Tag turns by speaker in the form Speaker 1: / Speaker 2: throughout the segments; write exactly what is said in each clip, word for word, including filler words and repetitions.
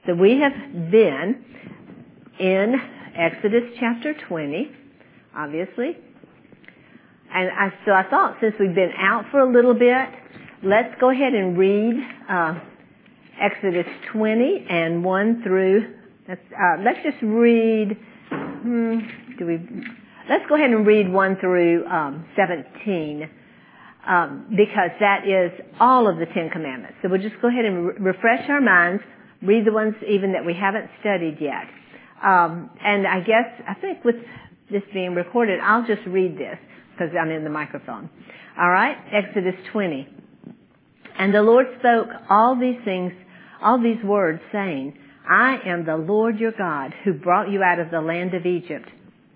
Speaker 1: So we have been in Exodus chapter twenty, obviously. And I, so I thought since we've been out for a little bit, let's go ahead and read uh, Exodus twenty and one through, let's, uh, let's just read, hmm, do we, let's go ahead and read one through um, seventeen. Um, because that is all of the Ten Commandments. So we'll just go ahead and re- refresh our minds, read the ones even that we haven't studied yet. Um, and I guess, I think with this being recorded, I'll just read this because I'm in the microphone. All right, Exodus twenty. And the Lord spoke all these things, all these words, saying, I am the Lord your God who brought you out of the land of Egypt,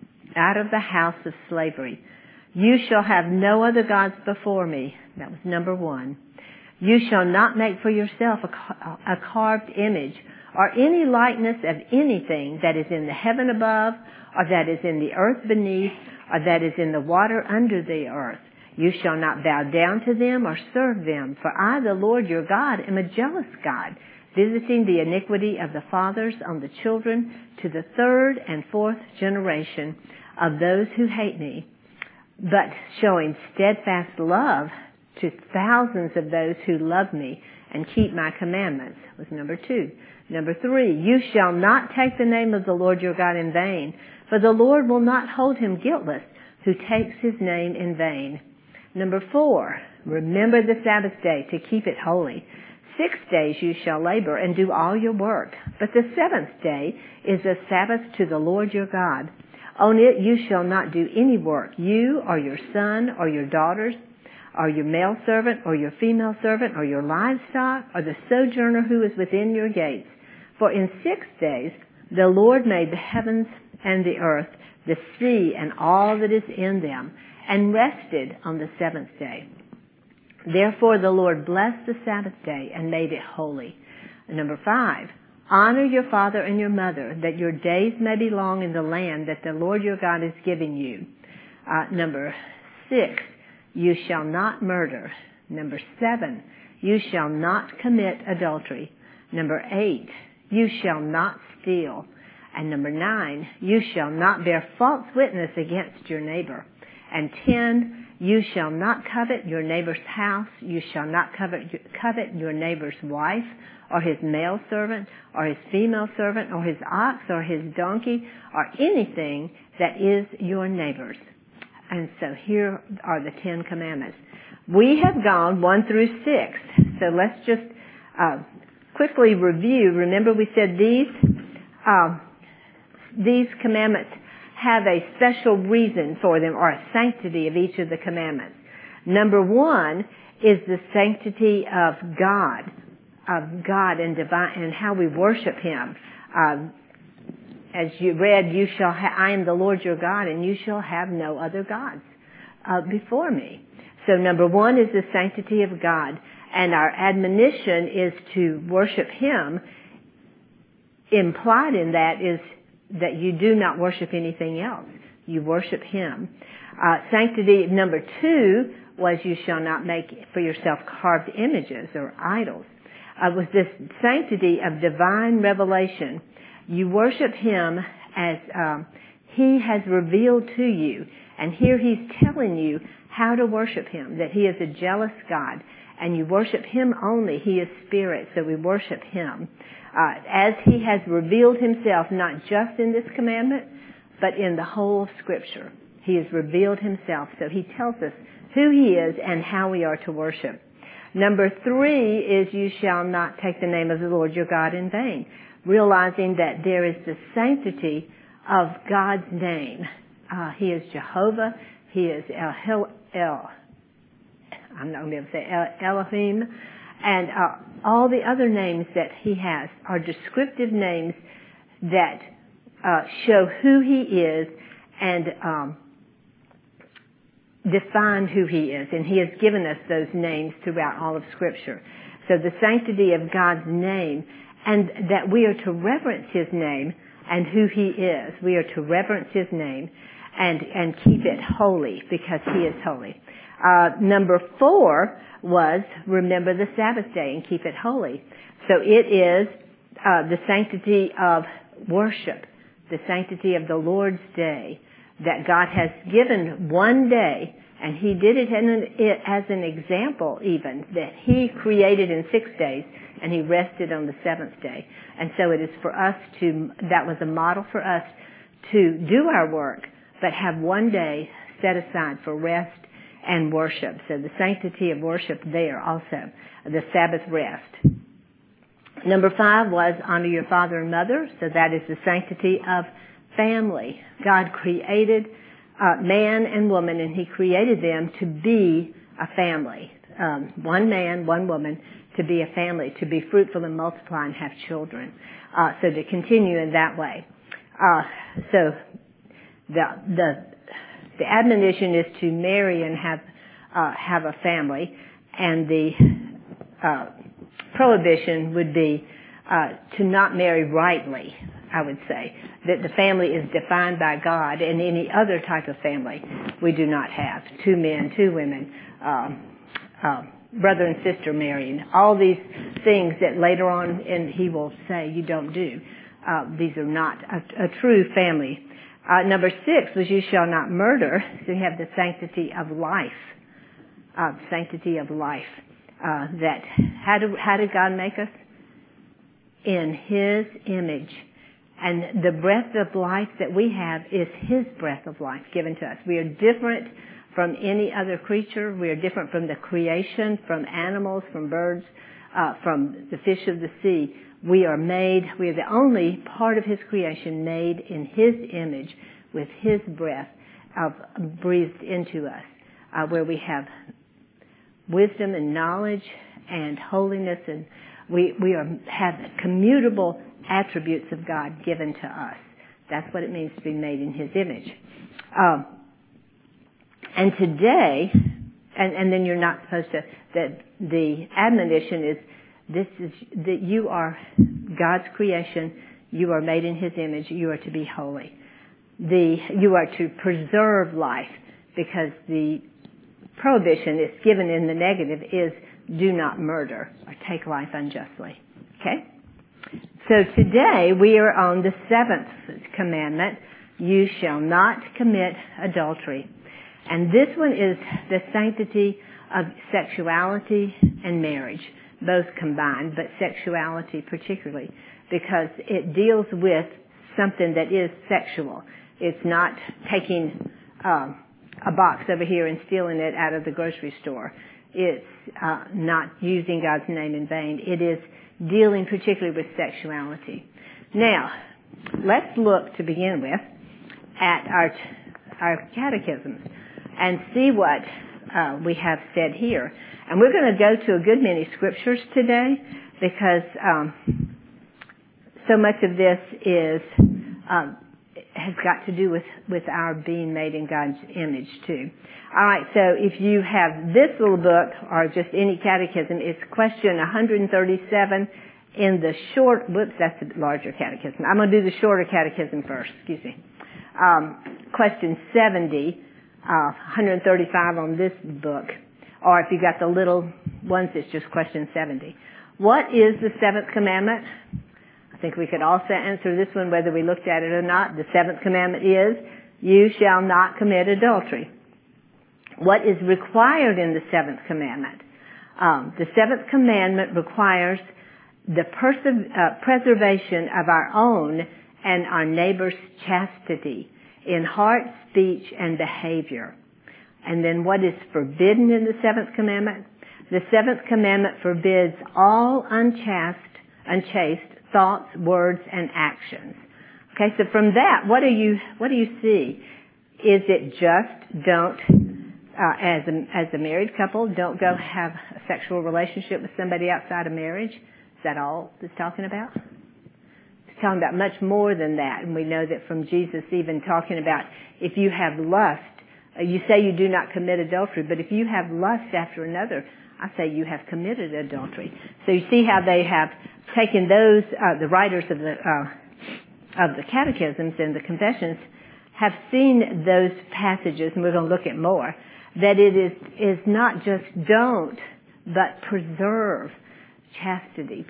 Speaker 1: out of the house of slavery. You shall have no other gods before me. That was number one. You shall not make for yourself a, a carved image or any likeness of anything that is in the heaven above or that is in the earth beneath or that is in the water under the earth. You shall not bow down to them or serve them, for I, the Lord your God, am a jealous God, visiting the iniquity of the fathers on the children to the third and fourth generation of those who hate me, but showing steadfast love to thousands of those who love me and keep my commandments, was number two. Number three, you shall not take the name of the Lord your God in vain, for the Lord will not hold him guiltless who takes his name in vain. Number four, remember the Sabbath day to keep it holy. Six days you shall labor and do all your work, but the seventh day is a Sabbath to the Lord your God. On it you shall not do any work, you or your son or your daughters, or your male servant or your female servant or your livestock or the sojourner who is within your gates. For in six days the Lord made the heavens and the earth, the sea and all that is in them, and rested on the seventh day. Therefore the Lord blessed the Sabbath day and made it holy. Number five, honor your father and your mother, that your days may be long in the land that the Lord your God is giving you. Uh, number six, you shall not murder. Number seven, you shall not commit adultery. Number eight, you shall not steal. And number nine, you shall not bear false witness against your neighbor. And ten, you shall not covet your neighbor's house. You shall not covet, covet your neighbor's wife, or his male servant, or his female servant, or his ox, or his donkey, or anything that is your neighbor's. And so here are the Ten Commandments. We have gone one through six. So let's just uh, quickly review. Remember we said these uh, these commandments have a special reason for them, or a sanctity of each of the commandments. Number one is the sanctity of God, of God and divine, and how we worship Him. Uh, as you read, you shall ha- I am the Lord your God, and you shall have no other gods uh, before me. So number one is the sanctity of God, and our admonition is to worship Him. Implied in that is that you do not worship anything else. You worship Him. Uh, sanctity number two was you shall not make for yourself carved images or idols. Uh, was this sanctity of divine revelation. You worship Him as um, He has revealed to you. And here He's telling you how to worship Him, that He is a jealous God. And you worship Him only. He is spirit, so we worship Him. Uh, as He has revealed Himself, not just in this commandment, but in the whole of Scripture. He has revealed Himself, so He tells us who He is and how we are to worship. Number three is you shall not take the name of the Lord your God in vain, realizing that there is the sanctity of God's name. Uh, he is Jehovah. He is El, El I'm not going to be able to say El, Elohim. And uh, all the other names that He has are descriptive names that uh, show who He is and um, define who He is. And He has given us those names throughout all of Scripture. So the sanctity of God's name, and that we are to reverence His name and who He is. We are to reverence His name and, and keep it holy because He is holy. Uh, number four was remember the Sabbath day and keep it holy. So it is uh, the sanctity of worship, the sanctity of the Lord's Day, that God has given one day, and He did it as an example even, that He created in six days, and He rested on the seventh day. And so it is for us to, that was a model for us to do our work, but have one day set aside for rest and worship. So the sanctity of worship there also, the Sabbath rest. Number five was honor your father and mother. So that is the sanctity of family. God created uh, man and woman, and He created them to be a family. Um, one man, one woman, to be a family, to be fruitful and multiply and have children. Uh, so to continue in that way. Uh, so the the the admonition is to marry and have uh, have a family, and the uh, prohibition would be uh, to not marry rightly. I would say that the family is defined by God, and any other type of family we do not have. Two men, two women, um, uh, brother and sister marrying. All these things that later on in He will say you don't do. Uh, these are not a, a true family. Uh, number six was you shall not murder. So you have the sanctity of life. Uh, sanctity of life. Uh, that how do how did God make us? In His image. And the breath of life that we have is His breath of life given to us. We are different from any other creature. We are different from the creation, from animals, from birds, uh, from the fish of the sea. We are made, we are the only part of His creation made in His image with His breath of, breathed into us, uh, where we have wisdom and knowledge and holiness, and we, we are, have commutable attributes of God given to us. That's what it means to be made in His image. Um, and today, and, and then you're not supposed to, that the admonition is, this is, that you are God's creation, you are made in His image, you are to be holy. The, you are to preserve life, because the prohibition is given in the negative is do not murder or take life unjustly. Okay? So today we are on the seventh commandment, you shall not commit adultery. And this one is the sanctity of sexuality and marriage, both combined, but sexuality particularly, because it deals with something that is sexual. It's not taking uh, a box over here and stealing it out of the grocery store. It's uh, not using God's name in vain. It is dealing particularly with sexuality. Now, let's look to begin with at our our catechisms and see what uh, we have said here. And we're going to go to a good many scriptures today, because um, so much of this is um, has got to do with, with our being made in God's image too. All right, so if you have this little book or just any catechism, it's question one thirty-seven in the short, whoops, that's the larger catechism. I'm going to do the shorter catechism first, excuse me. Um, question seventy, uh, one thirty-five on this book. Or if you got the little ones, it's just question seventy. What is the seventh commandment? I think we could also answer this one whether we looked at it or not. The seventh commandment is, you shall not commit adultery. What is required in the seventh commandment? Um, the seventh commandment requires the perse- uh, preservation of our own and our neighbor's chastity in heart, speech, and behavior. And then what is forbidden in the seventh commandment? The seventh commandment forbids all unchaste, unchaste thoughts, words, and actions. Okay, so from that, what do you what do you see? Is it just don't, uh, as a as a married couple, don't go have a sexual relationship with somebody outside of marriage? Is that all it's talking about? It's talking about much more than that, and we know that from Jesus even talking about if you have lust. You say you do not commit adultery, but if you have lust after another, I say you have committed adultery. So you see how they have taken those, uh, the writers of the uh, of the catechisms and the confessions have seen those passages, and we're going to look at more, that it is is not just don't, but preserve chastity, pres-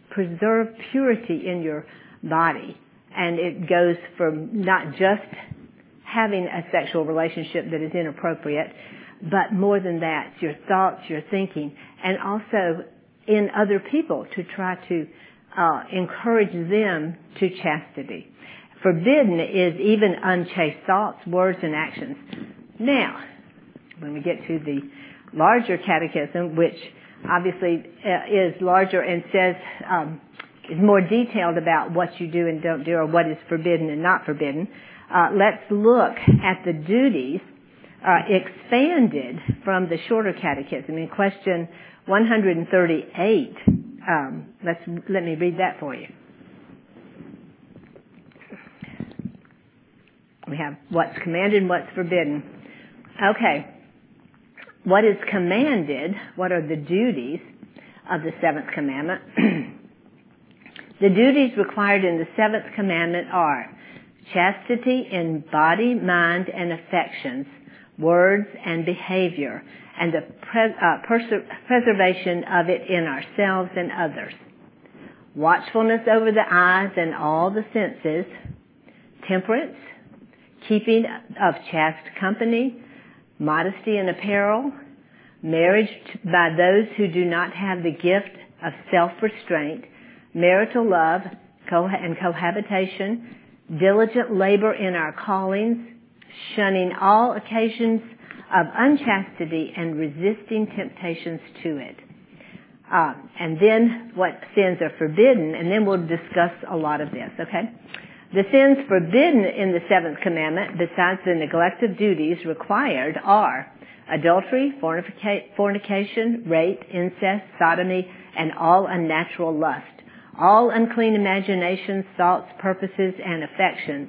Speaker 1: preserve purity in your body. And it goes from not just having a sexual relationship that is inappropriate, but more than that, your thoughts, your thinking, and also in other people to try to uh, encourage them to chastity. Forbidden is even unchaste thoughts, words, and actions. Now, when we get to the larger catechism, which obviously uh, is larger and says um, is more detailed about what you do and don't do, or what is forbidden and not forbidden, uh, let's look at the duties uh, expanded from the shorter catechism in question one thirty-eight. Um, let's let me read that for you. We have what's commanded and what's forbidden. Okay. What is commanded, what are the duties of the seventh commandment? The duties required in the seventh commandment are chastity in body, mind, and affections, words, and behavior, and the pres- uh, pers- preservation of it in ourselves and others. Watchfulness over the eyes and all the senses, temperance, keeping of chaste company, modesty in apparel, marriage by those who do not have the gift of self-restraint, marital love and cohabitation, diligent labor in our callings, shunning all occasions of unchastity and resisting temptations to it. Uh, and then what sins are forbidden, and then we'll discuss a lot of this, okay? The sins forbidden in the seventh commandment, besides the neglect of duties required, are adultery, fornica- fornication, rape, incest, sodomy, and all unnatural lust, all unclean imaginations, thoughts, purposes, and affections,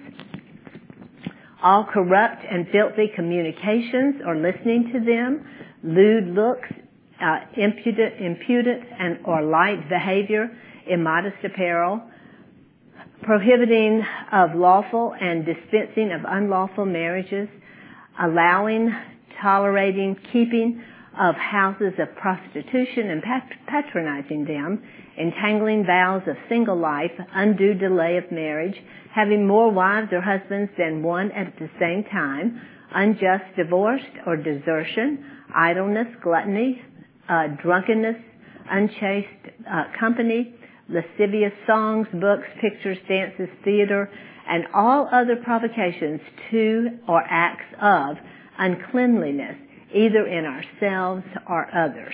Speaker 1: all corrupt and filthy communications or listening to them, lewd looks, uh, impudent, impudent and or light behavior, immodest apparel, prohibiting of lawful and dispensing of unlawful marriages, allowing, tolerating, keeping of houses of prostitution and pat- patronizing them, entangling vows of single life, undue delay of marriage, having more wives or husbands than one at the same time, unjust divorce or desertion, idleness, gluttony, uh, drunkenness, unchaste uh, company, lascivious songs, books, pictures, dances, theater, and all other provocations to or acts of uncleanliness, either in ourselves or others.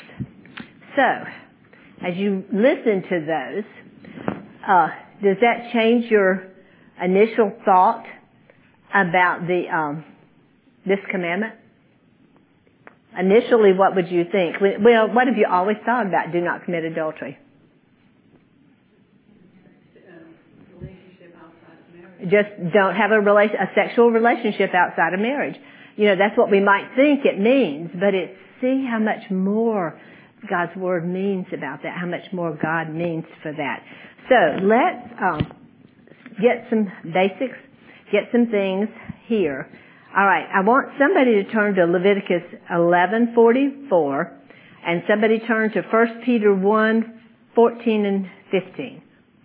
Speaker 1: So, as you listen to those, uh, does that change your initial thought about the um, this commandment? Initially, what would you think? Well, what have you always thought about do not commit adultery? Just don't have a relation, a sexual relationship outside of marriage. You know, that's what we might think it means, but it's, see how much more God's Word means about that, how much more God means for that. So let's um, get some basics, get some things here. All right, I want somebody to turn to Leviticus eleven forty-four, and somebody turn to First Peter one fourteen and fifteen.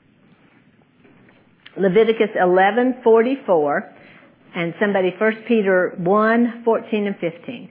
Speaker 1: Leviticus eleven forty-four, and somebody First Peter one fourteen and fifteen.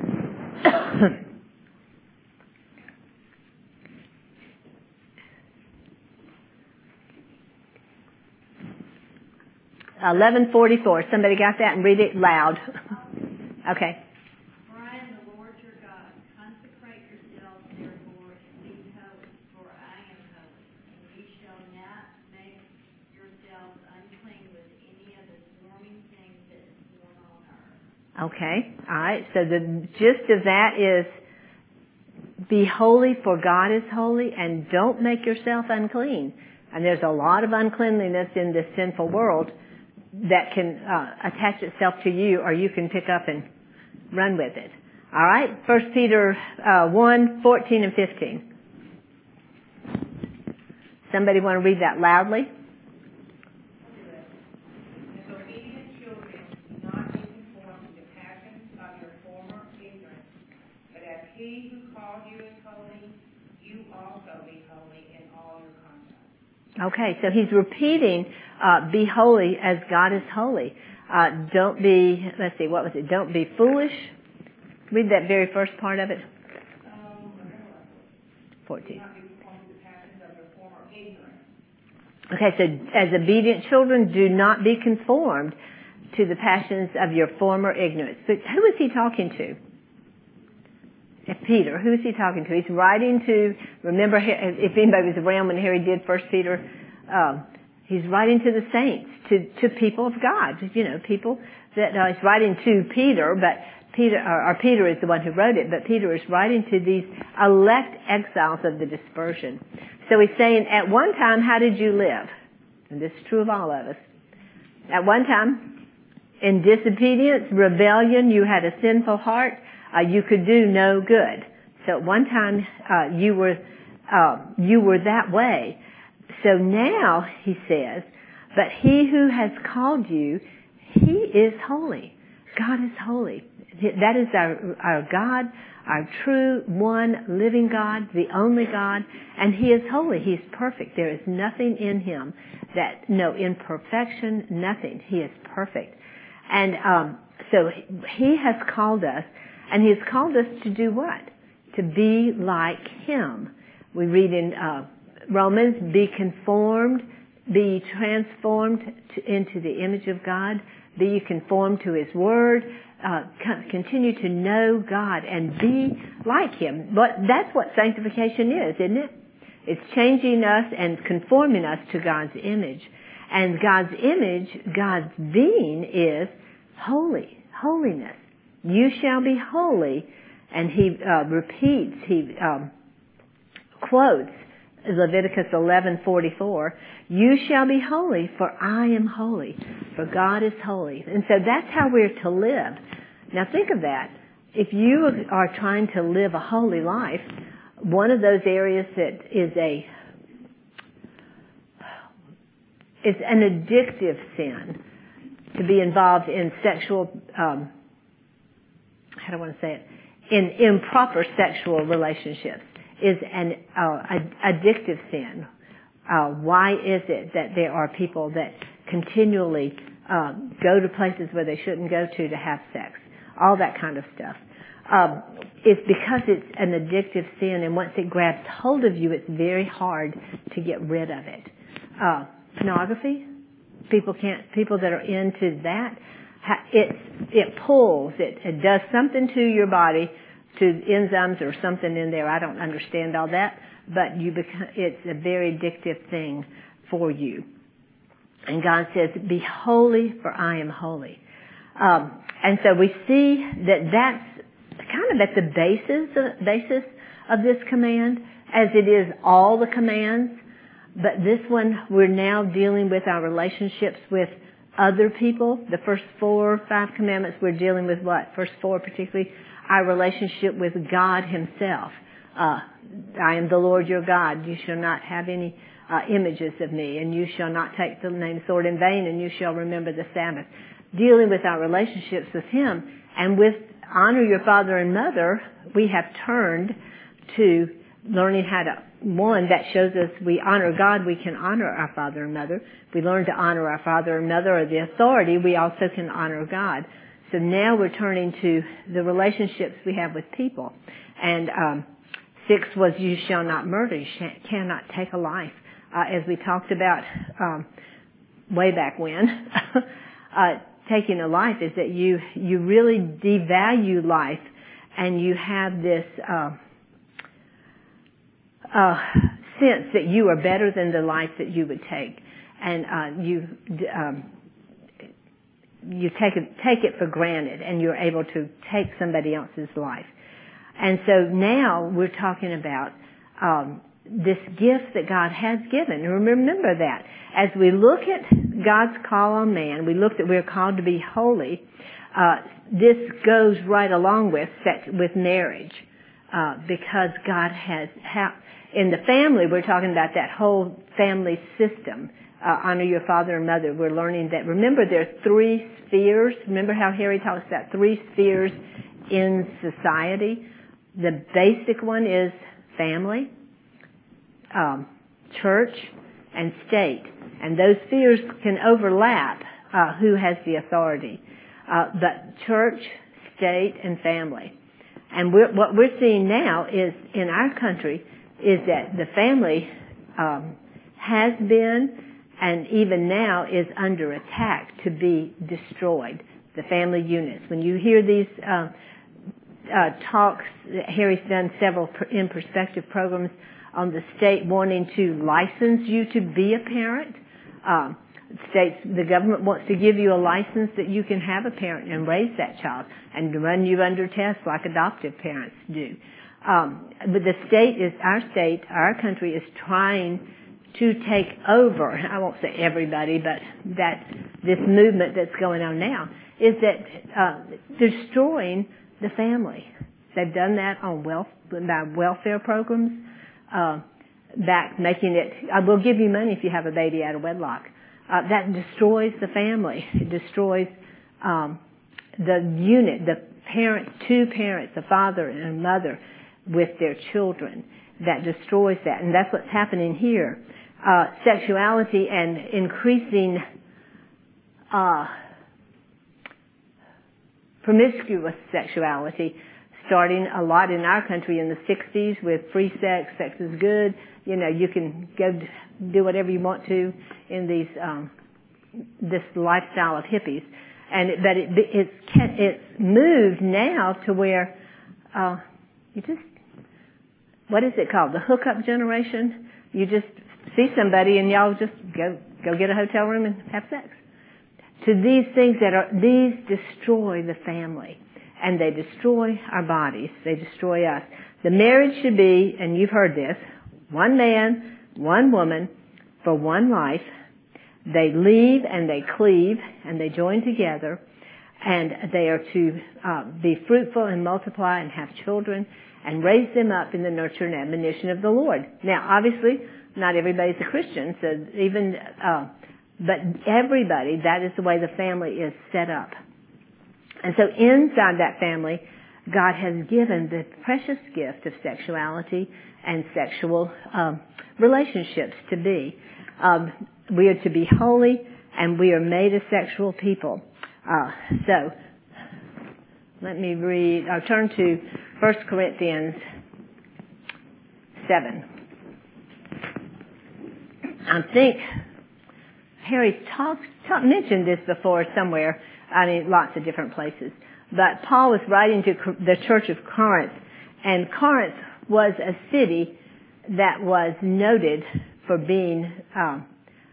Speaker 1: eleven forty-four. Somebody got that, and read it loud. Okay.
Speaker 2: For I am the Lord your God. Consecrate yourselves, therefore, and be holy, for I am holy. And ye shall not make yourselves unclean with any of the swarming things that swarm on earth.
Speaker 1: Okay. All right. So the gist of that is be holy, for God is holy, and don't make yourself unclean. And there's a lot of uncleanliness in this sinful world that can uh, attach itself to you, or you can pick up and run with it. All right, First Peter uh, one fourteen and fifteen. Somebody want to read that loudly?
Speaker 3: As obedient children, do not be conformed to the passions of your former ignorance, but as He who called you is holy, you also be holy in all your conduct.
Speaker 1: Okay, so he's repeating, uh, be holy as God is holy. Uh, don't be, let's see, what was it? Don't be foolish. Read that very first part of it.
Speaker 3: Um,
Speaker 1: fourteen.
Speaker 3: Do not be conformed to the passions of your former ignorance.
Speaker 1: Okay, so as obedient children, do not be conformed to the passions of your former ignorance. But who is he talking to? Peter. Who is he talking to? He's writing to, remember, if anybody was around when Harry did First Peter, um, he's writing to the saints, to, to people of God, you know, people that, uh, he's writing to Peter, but Peter, or, or Peter is the one who wrote it, but Peter is writing to these elect exiles of the dispersion. So he's saying, at one time, how did you live? And this is true of all of us. At one time, in disobedience, rebellion, you had a sinful heart, uh, you could do no good. So at one time, uh, you were, uh, you were that way. So now, he says, but he who has called you, he is holy. God is holy. That is our, our God, our true, one, living God, the only God, and he is holy. He is perfect. There is nothing in him that, no imperfection, nothing. He is perfect. And um, so he has called us, and he has called us to do what? To be like him. We read in uh, Romans, be conformed, be transformed to, into the image of God, be conformed to his word, uh, continue to know God and be like him. But that's what sanctification is, isn't it? It's changing us and conforming us to God's image. And God's image, God's being is holy, holiness. You shall be holy. And he uh, repeats, he um, quotes Leviticus eleven forty-four, you shall be holy, for I am holy, for God is holy. And so that's how we're to live. Now think of that. If you are trying to live a holy life, one of those areas that is a is an addictive sin to be involved in sexual, um, how do I want to say it, in improper sexual relationships is an uh, addictive sin. Uh, why is it that there are people that continually uh, go to places where they shouldn't go to to have sex? All that kind of stuff. Um, it's because it's an addictive sin, and once it grabs hold of you, it's very hard to get rid of it. Uh, pornography, people can't. People that are into that, it it pulls. It, it does something to your body, to enzymes or something in there. I don't understand all that, but you become, it's a very addictive thing for you. And God says, "Be holy, for I am holy." Um, and so we see that that's kind of at the basis of, basis of this command, as it is all the commands. But this one, we're now dealing with our relationships with other people. The first four, five commandments, we're dealing with what? First four particularly, our relationship with God himself. Uh, I am the Lord your God. You shall not have any uh, images of me, and you shall not take the name sword in vain, and you shall remember the Sabbath. Dealing with our relationships with him, and with honor your father and mother, we have turned to learning how to, one, that shows us we honor God, we can honor our father and mother. If we learn to honor our father and mother or the authority, we also can honor God. So now we're turning to the relationships we have with people. And um, six was you shall not murder, you sh- cannot take a life. Uh, as we talked about um, way back when, uh, taking a life is that you you really devalue life, and you have this uh, uh, sense that you are better than the life that you would take, and uh, you um, you take it take it for granted, and you're able to take somebody else's life. And so now we're talking about um, this gift that God has given. And remember that. As we look at God's call on man, we look that we're called to be holy. Uh, this goes right along with sex, with marriage, uh, because God has, ha- in the family, we're talking about that whole family system. Uh, honor your father and mother. We're learning that. Remember, there are three spheres. Remember how Harry talks about three spheres in society? The basic one is family, um, church, and state. And those spheres can overlap uh, who has the authority. Uh, but church, state, and family. And we're, what we're seeing now is, in our country, is that the family um, has been and even now is under attack to be destroyed, the family units. When you hear these uh, uh, talks, Harry's done several in perspective programs on the state wanting to license you to be a parent. Um, states, the government wants to give you a license that you can have a parent and raise that child and run you under tests like adoptive parents do. Um, but the state is, our state, our country is trying to take over, I won't say everybody, but that this movement that's going on now is that uh, destroying the family. They've done that on wealth, by welfare programs, uh, back making it, I will give you money if you have a baby out of wedlock. Uh, that destroys the family. It destroys um, the unit, the parents, two parents, a father and a mother with their children. That destroys that, and that's what's happening here. Uh, sexuality and increasing uh, promiscuous sexuality, starting a lot in our country in the sixties with free sex, sex is good. You know, you can go do whatever you want to in these um, this lifestyle of hippies, and it, but it, it's it's moved now to where uh, you just what is it called? The hookup generation. You just see somebody and y'all just go go get a hotel room and have sex. To these things that are these destroy the family, and they destroy our bodies. They destroy us. The marriage should be, and you've heard this, one man, one woman, for one life. They leave and they cleave and they join together, and they are to uh, be fruitful and multiply and have children and raise them up in the nurture and admonition of the Lord. Now, obviously, not everybody's a Christian, so even, uh, but everybody, that is the way the family is set up. And so inside that family, God has given the precious gift of sexuality and sexual um, relationships to be. Um, we are to be holy, and we are made a sexual people. Uh, so, let me read, I'll turn to First Corinthians seven. I think Harry talked, talk, mentioned this before somewhere, I mean, lots of different places. But Paul was writing to the church of Corinth, and Corinth was a city that was noted for being um,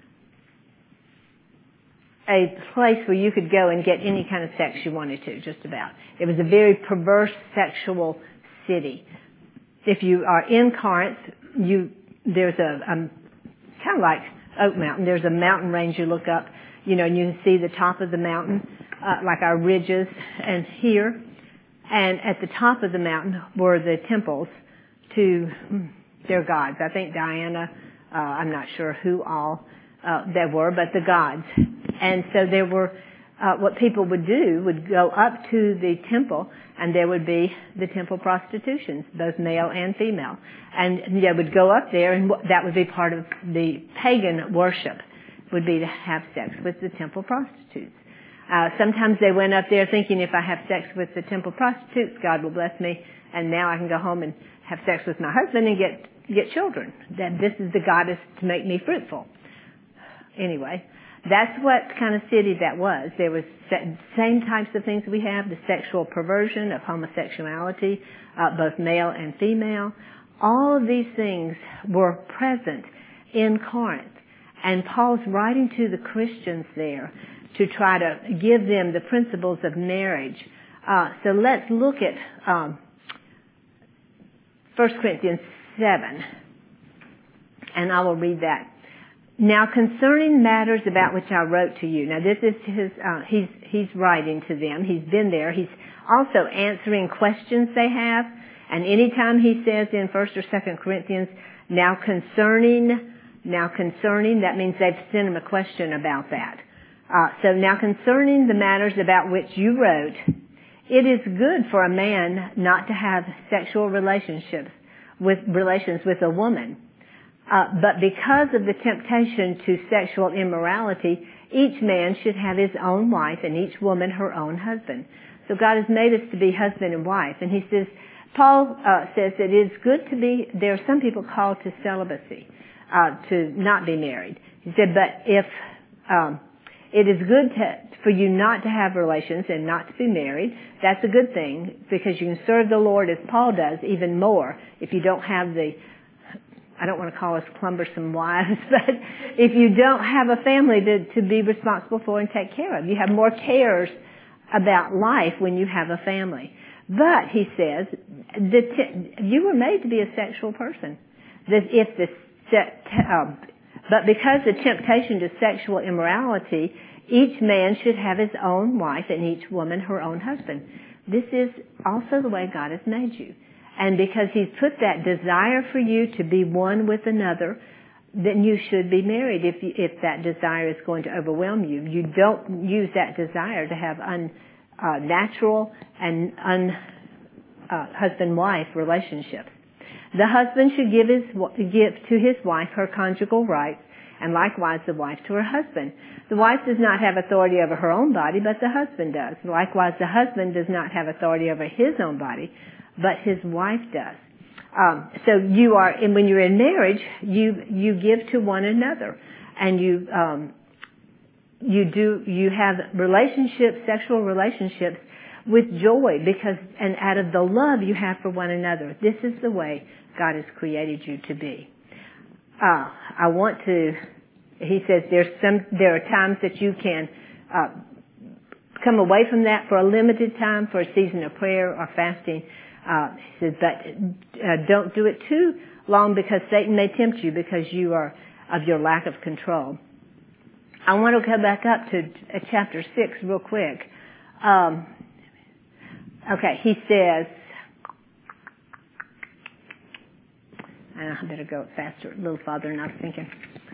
Speaker 1: a place where you could go and get any kind of sex you wanted to, just about. It was a very perverse sexual city. If you are in Corinth, you there's a, a kind of like Oak Mountain. There's a mountain range you look up, you know, and you can see the top of the mountain, uh, like our ridges, and here. And at the top of the mountain were the temples to their gods. I think Diana, uh, I'm not sure who all uh, there were, but the gods. And so there were, uh, what people would do would go up to the temple, and there would be the temple prostitutions, both male and female. And they would go up there, and that would be part of the pagan worship, would be to have sex with the temple prostitutes. Uh, sometimes they went up there thinking, if I have sex with the temple prostitutes, God will bless me, and now I can go home and have sex with my husband and get get children. That this is the goddess to make me fruitful. Anyway, that's what kind of city that was. There was same types of things we have, the sexual perversion of homosexuality, uh, both male and female. All of these things were present in Corinth. And Paul's writing to the Christians there to try to give them the principles of marriage. Uh, so let's look at um, First Corinthians seven, and I will read that. Now, concerning matters about which I wrote to you. Now, this is his. Uh, he's he's writing to them. He's been there. He's also answering questions they have. And anytime he says in First or Second Corinthians, now concerning, now concerning, that means they've sent him a question about that. Uh, so now concerning the matters about which you wrote, it is good for a man not to have sexual relationships with relations with a woman. Uh, but because of the temptation to sexual immorality, each man should have his own wife and each woman her own husband. So God has made us to be husband and wife. And he says, Paul uh, says that it is good to be, there are some people called to celibacy, uh, to not be married. He said, but if, um, it is good to, for you not to have relations and not to be married, that's a good thing because you can serve the Lord as Paul does even more if you don't have the, I don't want to call us cumbersome wives, but if you don't have a family to, to be responsible for and take care of. You have more cares about life when you have a family. But, he says, the t- you were made to be a sexual person. That if the, uh, but because the temptation to sexual immorality, each man should have his own wife and each woman her own husband. This is also the way God has made you. And because he's put that desire for you to be one with another, then you should be married if you, if that desire is going to overwhelm you. You don't use that desire to have unnatural uh, and un, uh, husband-wife relationships. The husband should give his give to his wife her conjugal rights, and likewise the wife to her husband. The wife does not have authority over her own body, but the husband does. Likewise, the husband does not have authority over his own body, but his wife does. Um, so you are, and when you're in marriage, you you give to one another, and you um, you do you have relationships, sexual relationships, with joy because, and out of the love you have for one another. This is the way God has created you to be. Uh, I want to. He says there's some there are times that you can uh, come away from that for a limited time, for a season of prayer or fasting. Uh, he says, but uh, don't do it too long because Satan may tempt you because you are of your lack of control. I want to come back up to uh, chapter six real quick. Um, okay, he says, and I better go faster, a little farther than I was thinking.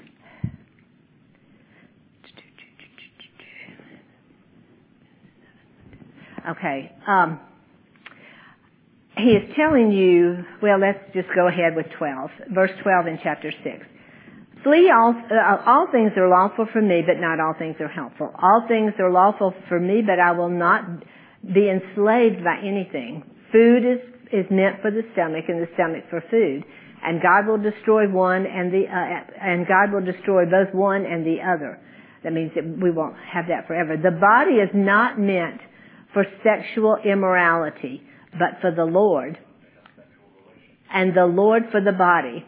Speaker 1: Okay. Um, he is telling you, well, let's just go ahead with twelve. Verse twelve in chapter six. Flee all, uh, all things are lawful for me, but not all things are helpful. All things are lawful for me, but I will not be enslaved by anything. Food is, is meant for the stomach and the stomach for food. And God will destroy one and the, uh, and God will destroy both one and the other. That means that we won't have that forever. The body is not meant for sexual immorality, but for the Lord, and the Lord for the body.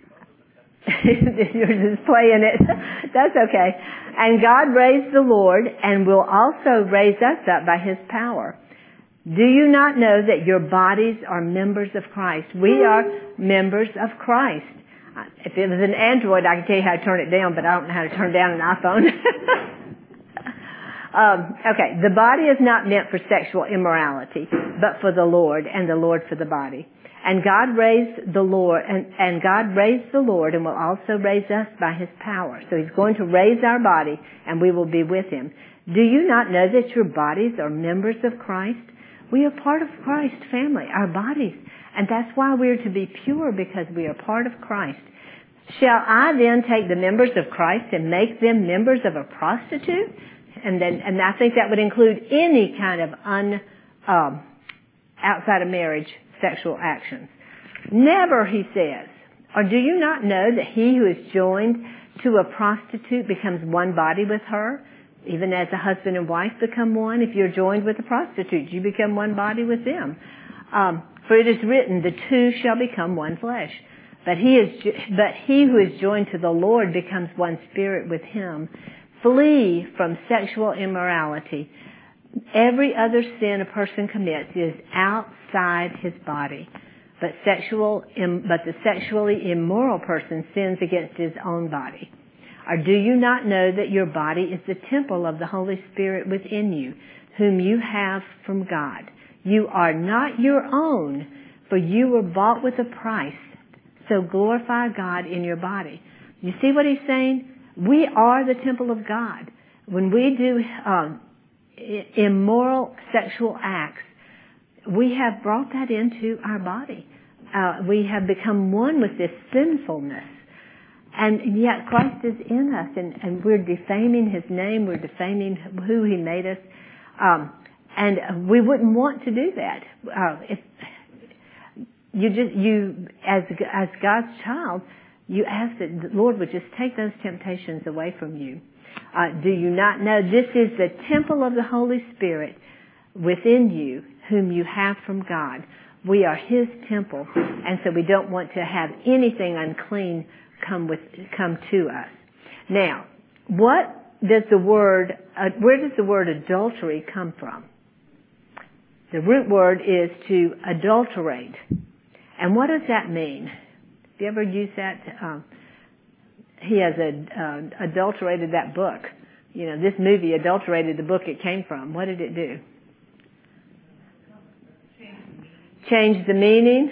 Speaker 1: You're just playing it. That's okay. And God raised the Lord and will also raise us up by His power. Do you not know that your bodies are members of Christ? We are members of Christ. If it was an Android, I could tell you how to turn it down, but I don't know how to turn down an iPhone. Um, okay, the body is not meant for sexual immorality, but for the Lord, and the Lord for the body. And God raised the Lord, and, and God raised the Lord, and will also raise us by His power. So He's going to raise our body, and we will be with Him. Do you not know that your bodies are members of Christ? We are part of Christ's family, our bodies, and that's why we are to be pure, because we are part of Christ. Shall I then take the members of Christ and make them members of a prostitute? And then, and I think that would include any kind of un, um, outside of marriage sexual actions. Never, he says. Or do you not know that he who is joined to a prostitute becomes one body with her? Even as a husband and wife become one, if you're joined with a prostitute, you become one body with them. Um, for it is written, the two shall become one flesh. But he is, but he who is joined to the Lord becomes one spirit with Him. Flee from sexual immorality. Every other sin a person commits is outside his body, but sexual, but the sexually immoral person sins against his own body. Or do you not know that your body is the temple of the Holy Spirit within you, whom you have from God? You are not your own, for you were bought with a price. So glorify God in your body. You see what he's saying? We are the temple of God. When we do um, immoral sexual acts, we have brought that into our body. Uh, we have become one with this sinfulness. And yet Christ is in us, and, and we're defaming His name, we're defaming who He made us. Um, and we wouldn't want to do that. Uh, if you just, you, as, as God's child, you ask that the Lord would just take those temptations away from you. Uh, do you not know this is the temple of the Holy Spirit within you, whom you have from God? We are His temple, and so we don't want to have anything unclean come with come to us. Now, what does the word? Uh, where does the word adultery come from? The root word is to adulterate, and what does that mean? Have you ever used that? Um, he has a, uh, adulterated that book. You know, this movie adulterated the book it came from. What did it do? Changed the meaning.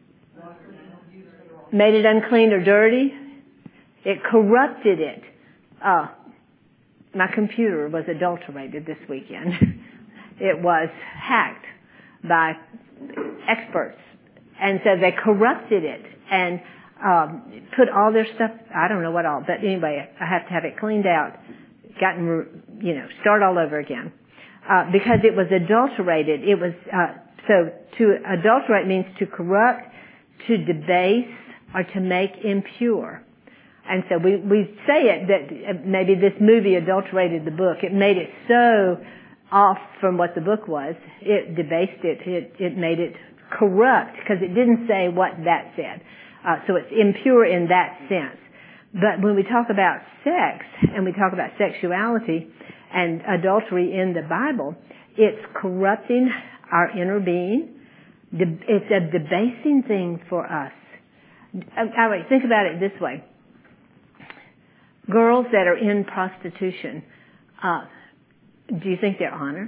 Speaker 1: Made it unclean or dirty. It corrupted it. Uh, my computer was adulterated this weekend. It was hacked by experts. And so they corrupted it and um, put all their stuff, I don't know what all, but anyway, I have to have it cleaned out, gotten, you know, start all over again. Uh, because it was adulterated. It was, uh, so to adulterate means to corrupt, to debase, or to make impure. And so we, we say it that maybe this movie adulterated the book. It made it so off from what the book was. It debased it. It, it made it corrupt because it didn't say what that said. Uh, so it's impure in that sense. But when we talk about sex and we talk about sexuality and adultery in the Bible, it's corrupting our inner being. It's a debasing thing for us. All right, think about it this way. Girls that are in prostitution, uh, do you think they're honored?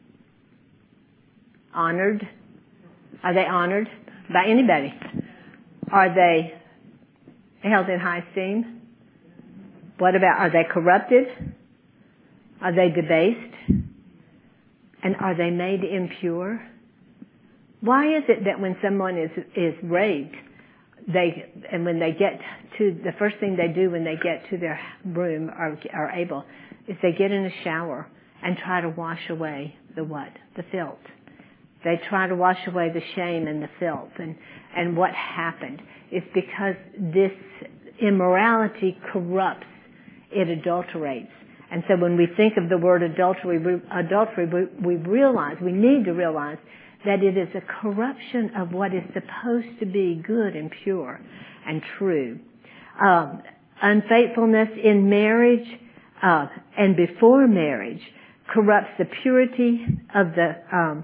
Speaker 1: Honored? Are they honored by anybody? Are they held in high esteem? What about, are they corrupted? Are they debased? And are they made impure? Why is it that when someone is, is raped, they, and when they get to, the first thing they do when they get to their room or are able, is they get in a shower and try to wash away the what? The filth. They try to wash away the shame and the filth. And, and what happened is because this immorality corrupts, it adulterates. And so when we think of the word adultery, we, adultery, we, we realize, we need to realize that it is a corruption of what is supposed to be good and pure and true. Um, unfaithfulness in marriage uh, and before marriage corrupts the purity of the um,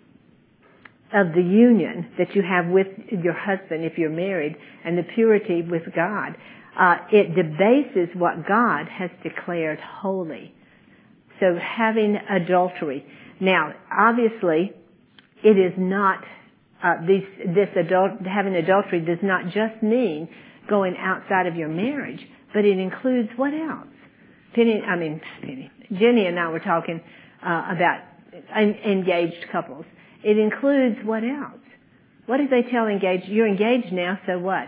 Speaker 1: of the union that you have with your husband if you're married, and the purity with God. Uh, it debases what God has declared holy. So having adultery. Now, obviously, it is not, uh, these, this adult, having adultery does not just mean going outside of your marriage, but it includes what else? Penny, I mean, Penny, Jenny and I were talking, uh, about en- engaged couples. It includes what else? What do they tell engaged? You're engaged now, so what?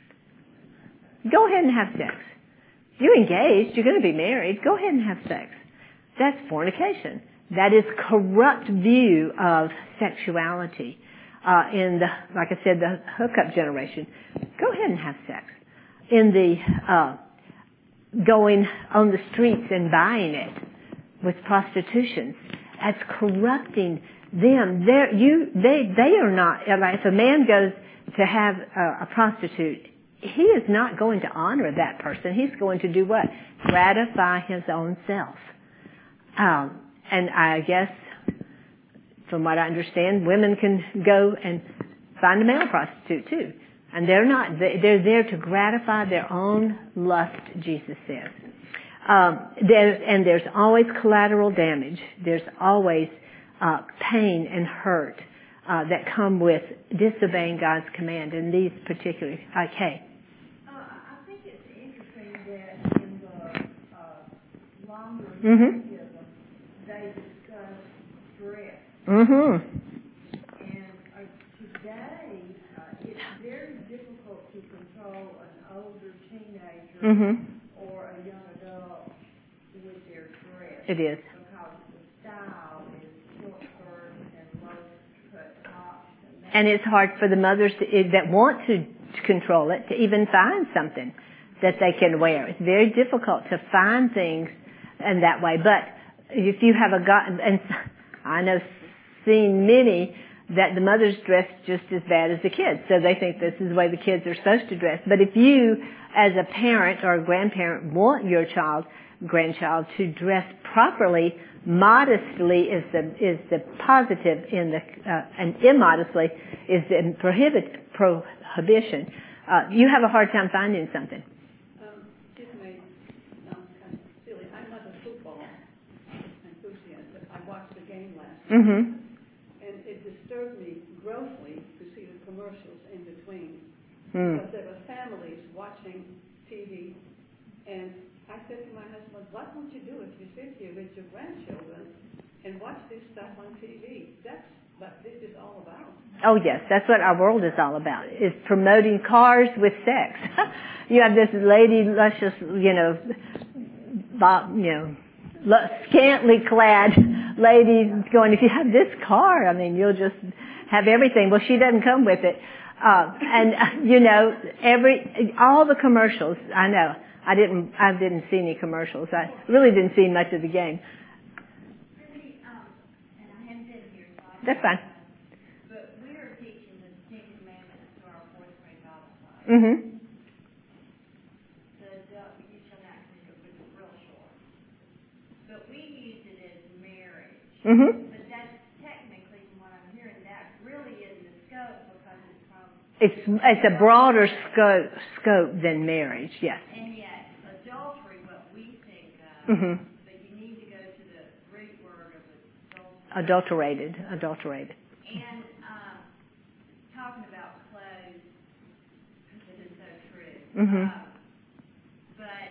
Speaker 1: Go ahead and have sex. You're engaged, you're going to be married, go ahead and have sex. That's fornication. That is corrupt view of sexuality. Uh, in the, like I said, the hookup generation. Go ahead and have sex. In the, uh, going on the streets and buying it with prostitution. That's corrupting them. They're, you, they, they are not, like if a man goes to have a, a prostitute, he is not going to honor that person. He's going to do what? Gratify his own self. Um, and I guess, from what I understand, women can go and find a male prostitute too. And they're not, they're there to gratify their own lust, Jesus says. Um, there, and there's always collateral damage. There's always uh, pain and hurt uh, that come with disobeying God's command. And these particularly, okay.
Speaker 3: Uh, I think it's interesting that in the uh, longer
Speaker 1: Mm-hmm.
Speaker 3: Judaism, they discuss dress.
Speaker 1: Mm-hmm.
Speaker 3: And uh, today, uh, it
Speaker 4: very difficult to control an older teenager
Speaker 1: Mhm.
Speaker 4: or a young adult with their dress.
Speaker 1: It is.
Speaker 4: Because the style is short skirts and low cut tops. And,
Speaker 1: And it's hard for the mothers to, that want to control it to even find something that they can wear. It's very difficult to find things in that way. But if you have a guy, and I know seen many that the mothers dress just as bad as the kids, so they think this is the way the kids are supposed to dress. But if you, as a parent or a grandparent, want your child, grandchild to dress properly, modestly is the is the positive in the, uh, and immodestly is the prohibit prohibition. Uh, you have a hard time finding something.
Speaker 5: Um, this may sound kind of silly. I'm not a football enthusiast, but I watched the game last night.
Speaker 1: Mm-hmm.
Speaker 5: And it disturbed me grossly to see the commercials in between.
Speaker 1: Mm.
Speaker 5: Because there were families watching T V, and I said to my husband, what won't you do if you sit here with your grandchildren and watch this stuff on T V? That's what this is all about.
Speaker 1: Oh yes, that's what our world is all about, is promoting cars with sex. You have this lady, luscious, you know, bo- you know, scantily clad lady going, if you have this car, I mean, you'll just have everything. Well, she doesn't come with it. Uh, and, uh, you know, every, all the commercials, I know, I didn't, I didn't see any commercials. I really didn't see much of the game.
Speaker 2: Really, um, and I haven't been here, so I
Speaker 1: That's fine.
Speaker 2: But we are teaching the Ten Commandments to our fourth grade Bible class.
Speaker 1: Mm-hmm.
Speaker 2: The adult, you shall not commit, it was real short. But we use it as marriage.
Speaker 1: Mm-hmm.
Speaker 2: But that's technically, from what I'm hearing, that really isn't the scope because it's from.
Speaker 1: It's, it's a broader scope, scope than marriage, yes.
Speaker 2: And yet, adultery, what we think of,
Speaker 1: Mm-hmm.
Speaker 2: but you need to go to the Greek word of adultery.
Speaker 1: Adulterated, adulterated.
Speaker 2: And um, talking about clothes, because it is so true.
Speaker 1: Mhm.
Speaker 2: Uh, but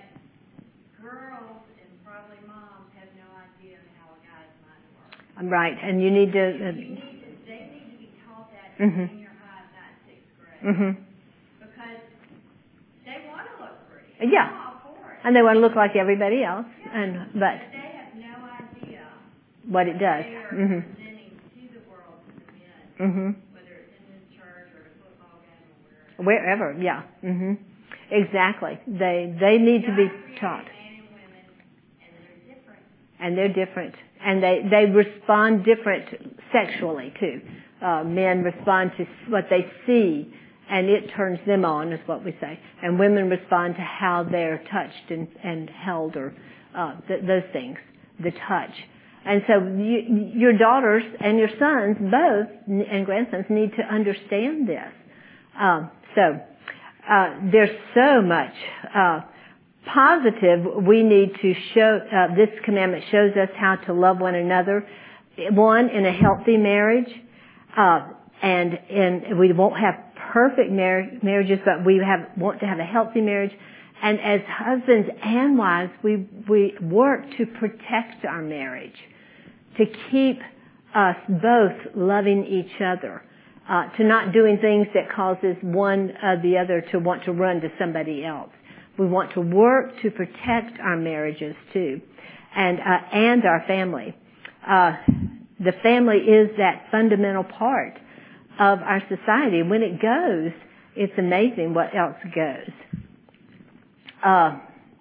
Speaker 2: girls and probably moms have no idea how a guy's mind works.
Speaker 1: Right, and you need to... Uh,
Speaker 2: You need to, they need to be taught that
Speaker 1: Mhm.
Speaker 2: in junior high, not sixth grade.
Speaker 1: mm-hmm.
Speaker 2: Because they want to look pretty.
Speaker 1: Yeah.
Speaker 2: I'm all for it.
Speaker 1: And they want to look like everybody else, and but
Speaker 2: But they have no idea
Speaker 1: what it does.
Speaker 2: they are
Speaker 1: Mhm.
Speaker 2: presenting to the world, to the men,
Speaker 1: Mhm.
Speaker 2: whether it's in this church or a football game or wherever.
Speaker 1: Wherever, yeah. Mhm. Exactly. They they need to be
Speaker 2: God created
Speaker 1: taught,
Speaker 2: man and women, and they're different.
Speaker 1: and they're different, and they they respond different sexually too. Uh, men respond to what they see, and it turns them on, is what we say. And women respond to how they're touched and, and held, or uh, th- those things, the touch. And so you, your daughters and your sons, both, and grandsons, need to understand this. Um, so uh, there's so much uh, positive we need to show. Uh, this commandment shows us how to love one another. One, in a healthy marriage. Uh, and, and we won't have perfect mar- marriages, but we have, want to have a healthy marriage. And as husbands and wives, we, we work to protect our marriage, to keep us both loving each other, uh, to not doing things that causes one or the other to want to run to somebody else. We want to work to protect our marriages too, and, uh, and our family. Uh, The family is that fundamental part of our society. When it goes, it's amazing what else goes. Uh,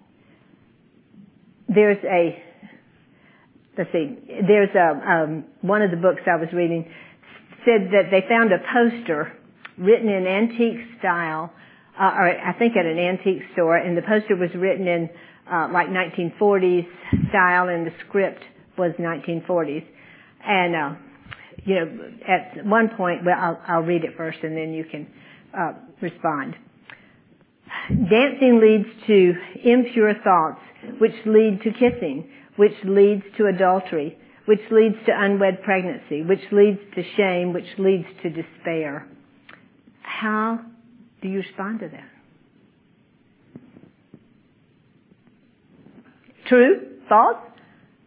Speaker 1: there's a, let's see, there's a, um, one of the books I was reading said that they found a poster written in antique style, uh, or I think at an antique store, and the poster was written in uh, like nineteen forties style, and the script was nineteen forties. And, uh, you know, at one point, well, I'll, I'll read it first and then you can uh, respond. Dancing leads to impure thoughts, which lead to kissing, which leads to adultery, which leads to unwed pregnancy, which leads to shame, which leads to despair. How do you respond to that? True? False?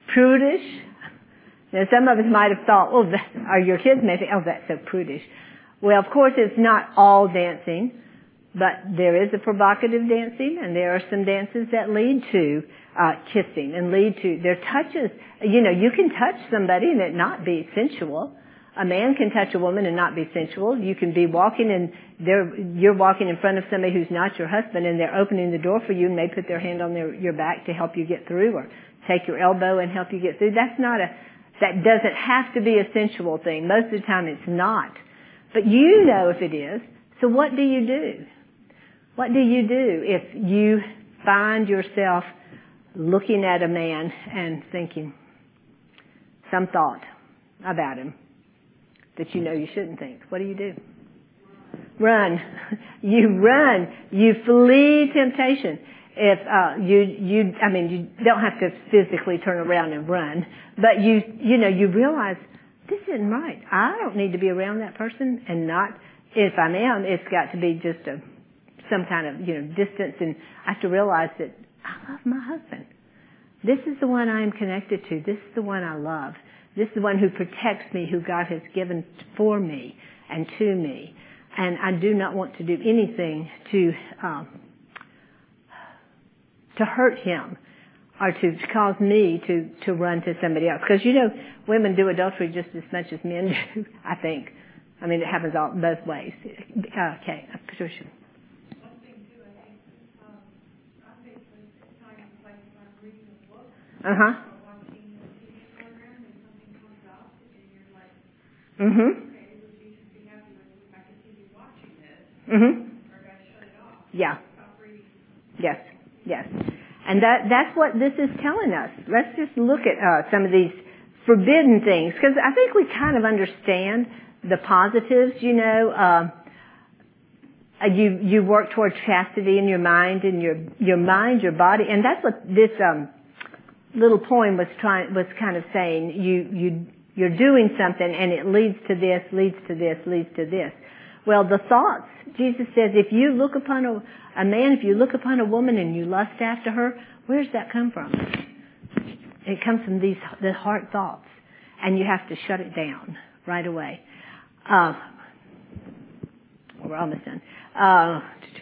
Speaker 1: Prudish? Now, some of us might have thought, oh, that, or your kids may think, oh, that's so prudish. Well, of course, it's not all dancing, but there is a provocative dancing, and there are some dances that lead to uh, kissing and lead to their touches. You know, you can touch somebody and it not be sensual. A man can touch a woman and not be sensual. You can be walking and they're, you're walking in front of somebody who's not your husband, and they're opening the door for you, and they put their hand on their, your back to help you get through, or take your elbow and help you get through. That's not a, that doesn't have to be a sensual thing. Most of the time it's not. But you know if it is. So what do you do? What do you do if you find yourself looking at a man and thinking some thought about him that you know you shouldn't think? What do you do? Run. You run. You flee temptation. If uh, you you I mean you don't have to physically turn around and run, but you you know you realize this isn't right. I don't need to be around that person, and not if I am, it's got to be just a some kind of, you know, distance, and I have to realize that I love my husband. This is the one I am connected to. This is the one I love. This is the one who protects me, who God has given for me and to me. And I do not want to do anything to um, to hurt him or to cause me to, to run to somebody else. Because, you know, women do adultery just as much as men do, I think. I mean, it happens all both ways. Uh, okay, Patricia. Uh huh. Mhm. Mhm. Yeah. Yes. Yes. And that that's what this is telling us. Let's just look at uh, some of these forbidden things, because I think we kind of understand the positives. You know, uh, you you work towards chastity in your mind and your your mind, your body, and that's what this um, little poem was trying was kind of saying. You you you're doing something, and it leads to this, leads to this, leads to this. Well, the thoughts, Jesus says, if you look upon a, a man, if you look upon a woman and you lust after her, where does that come from? It comes from these the heart thoughts, and you have to shut it down right away. Uh, we're almost done. Uh,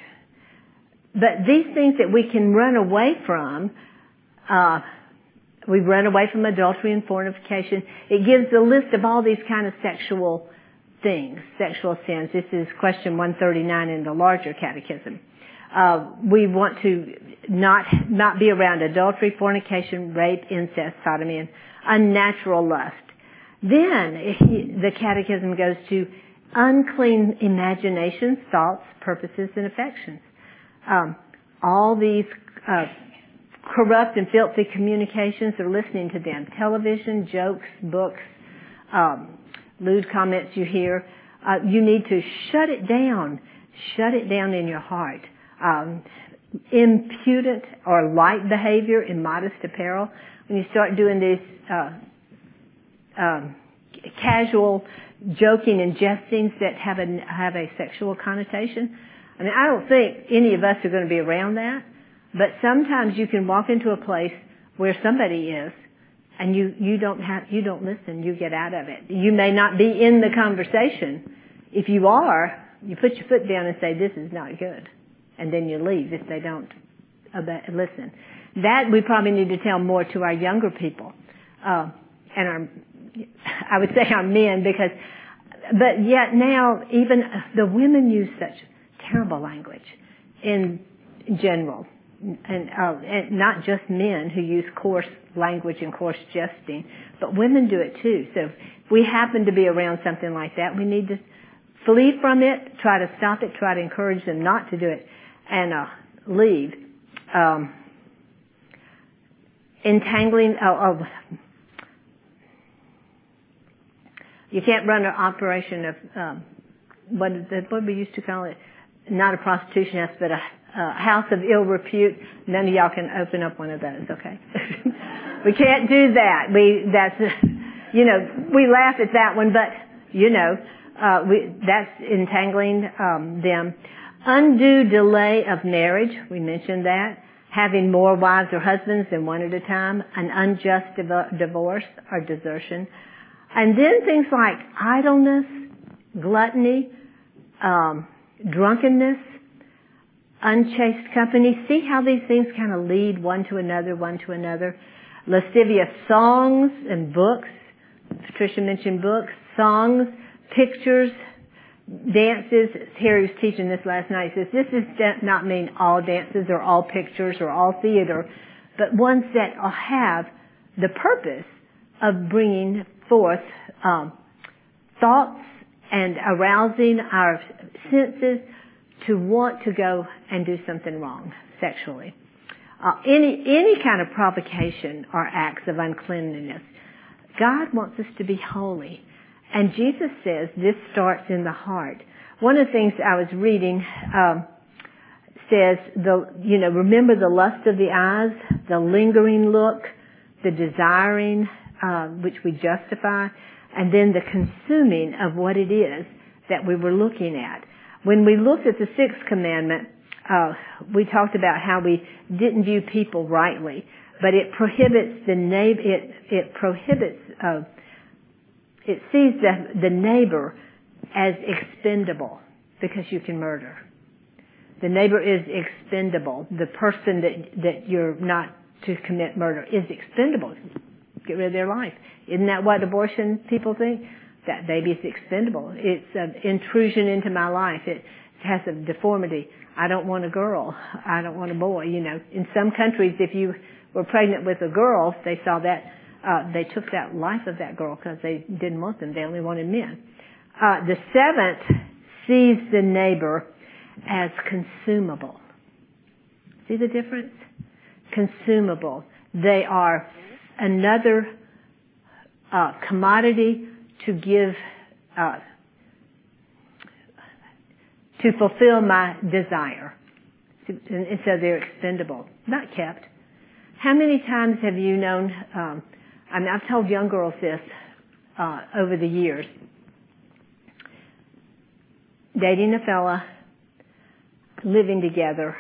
Speaker 1: but these things that we can run away from, uh, we run away from adultery and fornication. It gives a list of all these kind of sexual things, sexual sins. This is question one thirty-nine in the larger catechism. Uh, we want to not not be around adultery, fornication, rape, incest, sodomy, and unnatural lust. Then he, the catechism goes to unclean imaginations, thoughts, purposes, and affections. Um, all these uh, corrupt and filthy communications are listening to them. Television, jokes, books, um, lewd comments you hear. Uh, you need to shut it down. Shut it down in your heart. Um, impudent or light behavior, immodest apparel. When you start doing this uh, um, casual joking and jestings that have a have a sexual connotation. I mean, I don't think any of us are going to be around that. But sometimes you can walk into a place where somebody is, and you, you don't have, you don't listen, you get out of it. You may not be in the conversation. If you are, you put your foot down and say, this is not good. And then you leave if they don't listen. That we probably need to tell more to our younger people. Uh, and our, I would say our men, because, but yet now even the women use such terrible language in general. And, uh, and not just men who use coarse language and coarse jesting, but women do it too. So if we happen to be around something like that, we need to flee from it, try to stop it, try to encourage them not to do it, and uh, leave. Um, entangling, oh, oh, you can't run an operation of, um, what, what we used to call it, not a prostitution house, but a Uh, house of ill repute. None of y'all can open up one of those, okay? We can't do that. We, that's, you know, we laugh at that one, but, you know, uh, we, that's entangling, um, them. Undue delay of marriage. We mentioned that. Having more wives or husbands than one at a time. An unjust div- divorce or desertion. And then things like idleness, gluttony, um, drunkenness, unchaste company. See how these things kind of lead one to another, one to another. Lascivious songs and books. Patricia mentioned books, songs, pictures, dances. Terry was teaching this last night. He says this does not mean all dances or all pictures or all theater, but ones that have the purpose of bringing forth um, thoughts and arousing our senses to want to go and do something wrong sexually. Uh, any any kind of provocation or acts of uncleanliness. God wants us to be holy. And Jesus says this starts in the heart. One of the things I was reading um, says, the you know, remember the lust of the eyes, the lingering look, the desiring, uh, which we justify, and then the consuming of what it is that we were looking at. When we looked at the sixth commandment, uh, we talked about how we didn't view people rightly, but it prohibits the neighbor. It it prohibits. Uh, it sees the the neighbor as expendable because you can murder. The neighbor is expendable. The person that that you're not to commit murder is expendable. Get rid of their life. Isn't that what abortion people think? That baby is expendable. It's an intrusion into my life. It has a deformity. I don't want a girl. I don't want a boy. You know, in some countries, if you were pregnant with a girl, they saw that, uh, they took that life of that girl because they didn't want them. They only wanted men. Uh, the seventh sees the neighbor as consumable. See the difference? Consumable. They are another uh, commodity to give, uh, to fulfill my desire. And so they're expendable, not kept. How many times have you known, um, I mean, I've told young girls this uh, over the years, dating a fella, living together,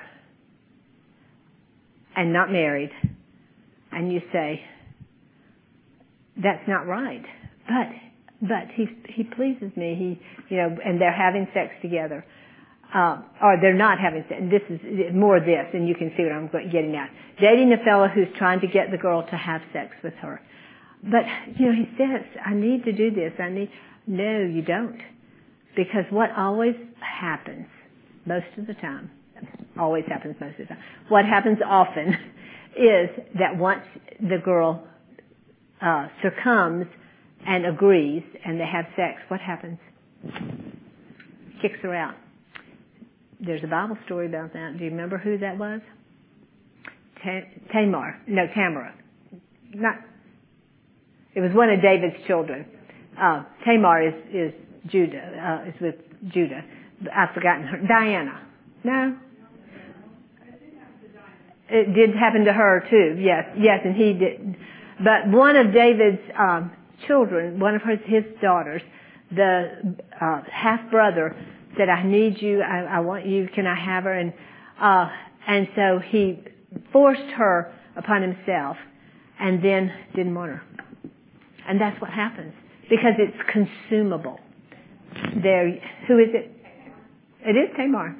Speaker 1: and not married, and you say, that's not right. But, but he, he pleases me, he, you know, and they're having sex together. Uh, or they're not having sex. And this is more of this, and you can see what I'm getting at. Dating a fellow who's trying to get the girl to have sex with her. But, you know, he says, I need to do this. I need, no, you don't. Because what always happens, most of the time, always happens most of the time, what happens often is that once the girl uh, succumbs and agrees and they have sex, what happens? Kicks her out. There's a Bible story about that. Do you remember who that was? Tamar. No, Tamara. Not. It was one of David's children. Uh, Tamar is, is Judah, uh, is with Judah. I've forgotten her. Diana. No? It did happen to her too. Yes, yes, and he did. But one of David's um, children, one of his, his daughters, the uh, half brother, said, I need you, I, I want you, can I have her? And, uh, and so he forced her upon himself and then didn't want her. And that's what happens. Because it's consumable. There, who is it? It is Tamar.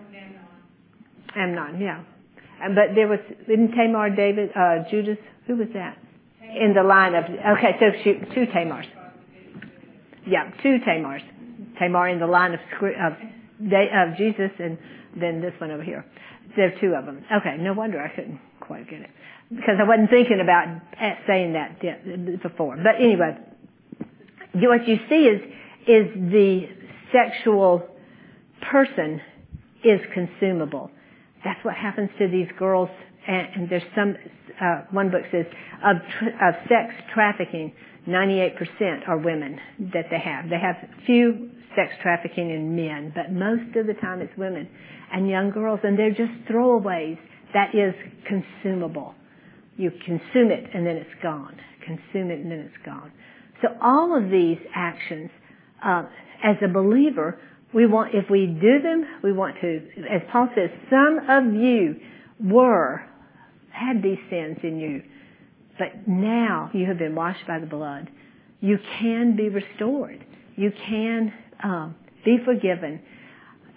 Speaker 1: Amnon, yeah. And, but there was, isn't Tamar David, uh, Judas? Who was that? In the line of, okay, so she, two Tamars. Yeah, two Tamars. Tamar in the line of, of, of Jesus, and then this one over here. There are two of them. Okay, no wonder I couldn't quite get it. Because I wasn't thinking about saying that before. But anyway, what you see is, is the sexual person is consumable. That's what happens to these girls. And, and there's some, uh, one book says, of, tra- of sex trafficking, ninety-eight percent are women that they have. They have few sex trafficking in men, but most of the time it's women and young girls, and they're just throwaways. That is consumable. You consume it and then it's gone. Consume it and then it's gone. So all of these actions, uh, as a believer, we want, if we do them, we want to, as Paul says, some of you were, had these sins in you, but now you have been washed by the blood. You can be restored. You can um, be forgiven.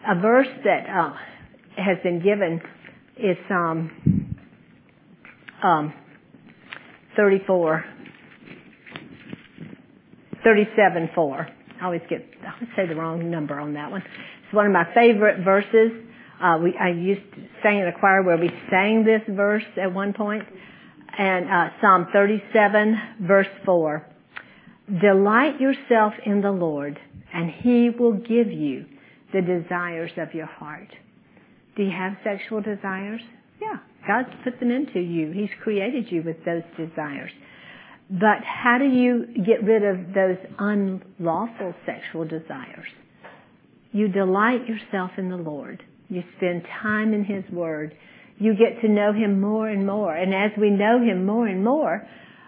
Speaker 1: a verse that uh, has been given is um, um, thirty-four, thirty-seven four. I always get, I always say the wrong number on that one. It's one of my favorite verses. Uh, we, I used to sing in a choir where we sang this verse at one point. And uh, Psalm thirty-seven, verse four. Delight yourself in the Lord, and He will give you the desires of your heart. Do you have sexual desires? Yeah, God's put them into you. He's created you with those desires. But how do you get rid of those unlawful sexual desires? You delight yourself in the Lord. You spend time in His Word. You get to know Him more and more. And as we know Him more and more,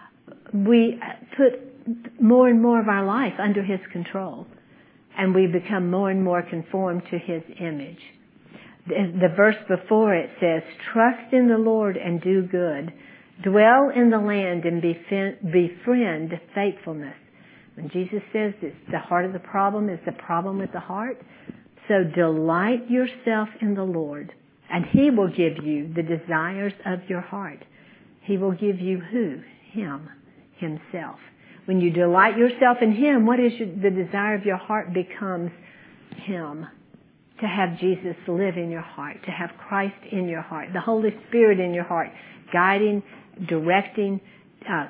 Speaker 1: we put more and more of our life under His control. And we become more and more conformed to His image. The, the verse before it says, trust in the Lord and do good. Dwell in the land and befriend, befriend faithfulness. When Jesus says it's the heart of the problem is the problem with the heart. So delight yourself in the Lord, and He will give you the desires of your heart. He will give you who? Him, Himself. When you delight yourself in Him, what is your, the desire of your heart becomes Him. To have Jesus live in your heart, to have Christ in your heart, the Holy Spirit in your heart, guiding, directing, uh,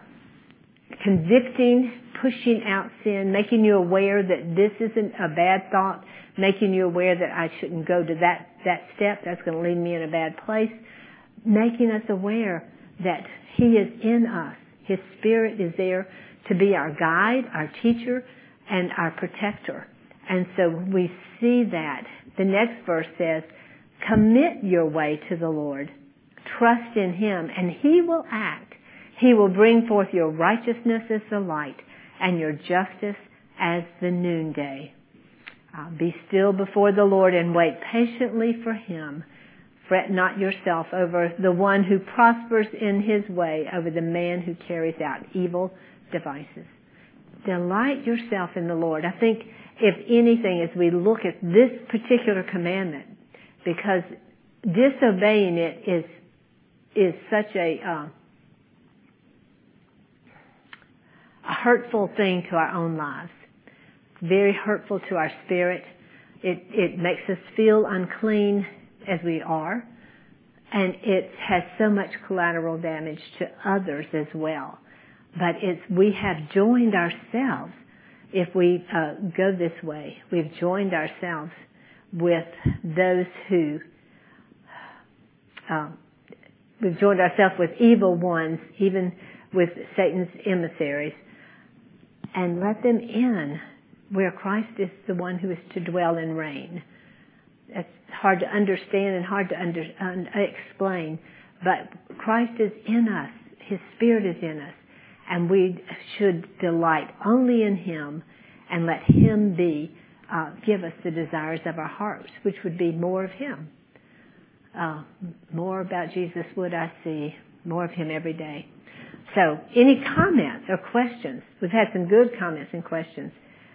Speaker 1: convicting, pushing out sin, making you aware that this isn't a bad thought, making you aware that I shouldn't go to that, that step, that's going to lead me in a bad place, making us aware that He is in us. His Spirit is there to be our guide, our teacher, and our protector. And so we see that. The next verse says, commit your way to the Lord. Trust in Him, and He will act. He will bring forth your righteousness as the light, and your justice as the noonday. Uh, be still before the Lord and wait patiently for Him. Fret not yourself over the one who prospers in his way, over the man who carries out evil devices. Delight yourself in the Lord. I think, if anything, as we look at this particular commandment, because disobeying it is is such a uh, a hurtful thing to our own lives, very hurtful to our spirit. It it makes us feel unclean as we are, and it has so much collateral damage to others as well. But it's we have joined ourselves. If we uh, go this way, we've joined ourselves with those who, uh, we've joined ourselves with evil ones, even with Satan's emissaries, and let them in where Christ is the one who is to dwell and reign. It's hard to understand and hard to under, uh, explain, but Christ is in us. His Spirit is in us. And we should delight only in Him and let Him be, uh, give us the desires of our hearts, which would be more of Him. Uh, more about Jesus would I see, more of Him every day. So, any comments or questions? We've had some good comments and questions.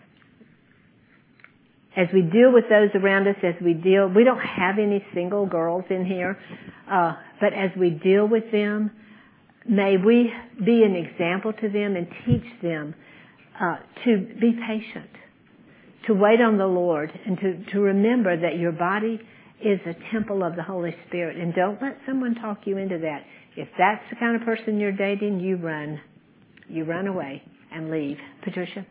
Speaker 1: As we deal with those around us, as we deal, we don't have any single girls in here, uh, but as we deal with them, may we be an example to them and teach them uh, to be patient, to wait on the Lord, and to, to remember that your body is a temple of the Holy Spirit. And don't let someone talk you into that. If that's the kind of person you're dating, you run. You run away and leave. Patricia?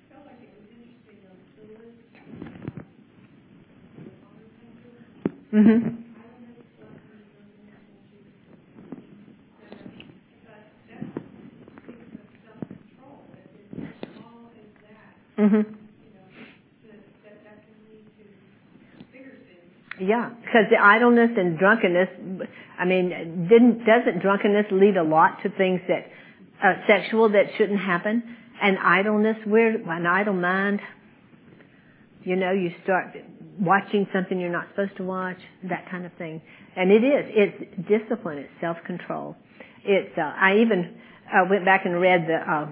Speaker 1: Mm-hmm. Mm-hmm. Yeah, because the idleness and drunkenness, I mean, didn't doesn't drunkenness lead a lot to things that uh, sexual that shouldn't happen? And idleness, where an idle mind, you know, you start watching something you're not supposed to watch, that kind of thing. And it is, it's discipline, it's self-control. It's, uh, I even uh, went back and read the, uh,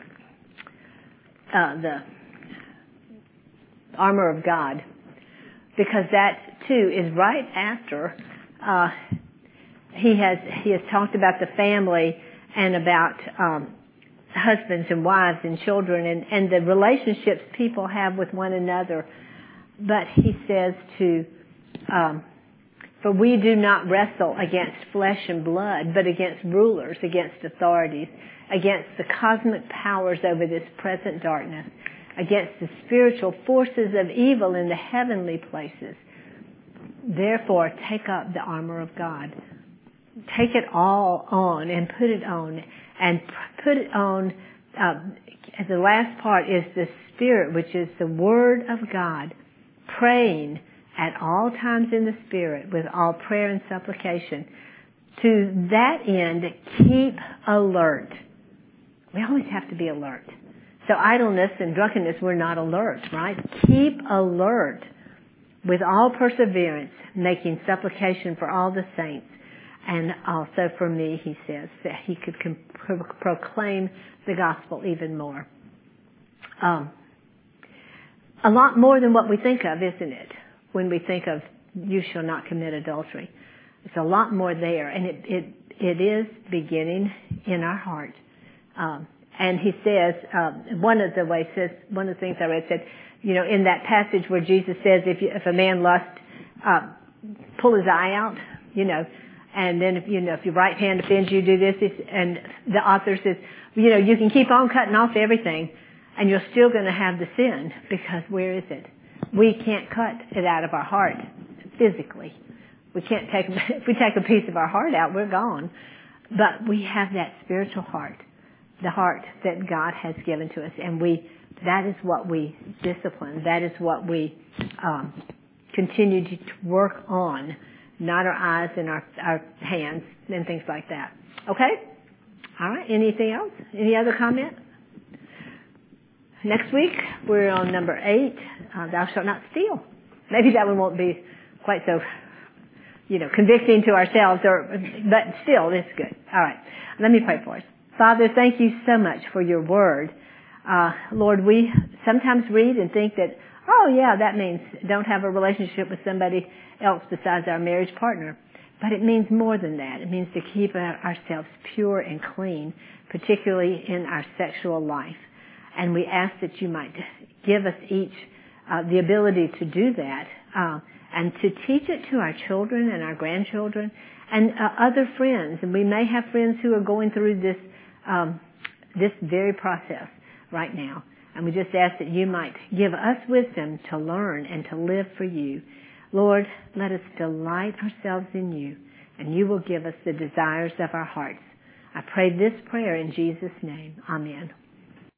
Speaker 1: uh, the Armor of God, because that too is right after uh, he has he has talked about the family and about um, husbands and wives and children and, and the relationships people have with one another. But he says to, um, for we do not wrestle against flesh and blood, but against rulers, against authorities, against the cosmic powers over this present darkness, against the spiritual forces of evil in the heavenly places. Therefore, take up the armor of God. Take it all on and put it on. And put it on, uh, the last part is the Spirit, which is the Word of God, praying at all times in the Spirit with all prayer and supplication. To that end, keep alert. We always have to be alert. So idleness and drunkenness, we're not alert, right? Keep alert with all perseverance, making supplication for all the saints. And also for me, he says, that he could pro- proclaim the gospel even more. Um, a lot more than what we think of, isn't it? When we think of, you shall not commit adultery. It's a lot more there. And it, it, it is beginning in our heart. Um, and he says, um, one of the ways says, one of the things I read said, you know, in that passage where Jesus says, if you, if a man lust, uh, pull his eye out, you know, and then if, you know, if your right hand offends you, do this. If, and the author says, you know, you can keep on cutting off everything and you're still going to have the sin, because where is it? We can't cut it out of our heart physically. We can't take, if we take a piece of our heart out, we're gone. But we have that spiritual heart, the heart that God has given to us. And we, that is what we discipline. That is what we um, continue to work on, not our eyes and our, our hands and things like that. Okay? All right. Anything else? Any other comment? Next week, we're on number eight, uh, thou shalt not steal. Maybe that one won't be quite so, you know, convicting to ourselves, or, but still, it's good. All right. Let me pray for us. Father, thank you so much for your word. Uh, Lord, we sometimes read and think that, oh yeah, that means don't have a relationship with somebody else besides our marriage partner. But it means more than that. It means to keep ourselves pure and clean, particularly in our sexual life. And we ask that you might give us each uh, the ability to do that, uh, and to teach it to our children and our grandchildren and uh, other friends. And we may have friends who are going through this um, this very process right now. And we just ask that you might give us wisdom to learn and to live for you. Lord, let us delight ourselves in you, and you will give us the desires of our hearts. I pray this prayer in Jesus' name. Amen.